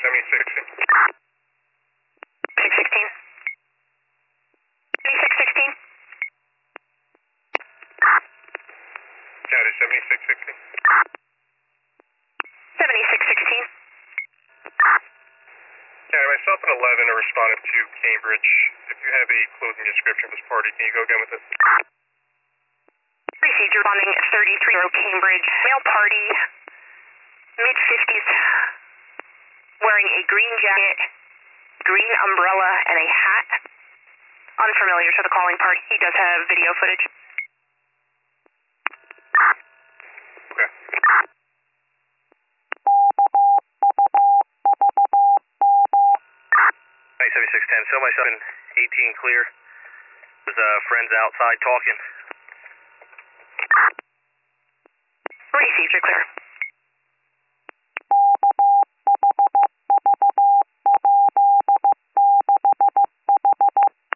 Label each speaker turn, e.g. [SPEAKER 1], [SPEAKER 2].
[SPEAKER 1] 7616. 616. 7616.
[SPEAKER 2] County 7616.
[SPEAKER 1] 7616.
[SPEAKER 2] County, myself and 11 are responding to Cambridge. If you have a closing description of this party, can you go again with it?
[SPEAKER 1] Received responding 33 Road Cambridge. Male party, mid-50s, wearing a green jacket, green umbrella, and a hat. Unfamiliar to the calling party. He does have video footage.
[SPEAKER 2] Okay.
[SPEAKER 3] Hey, 7610, show myself in 18 clear. There's friends outside talking.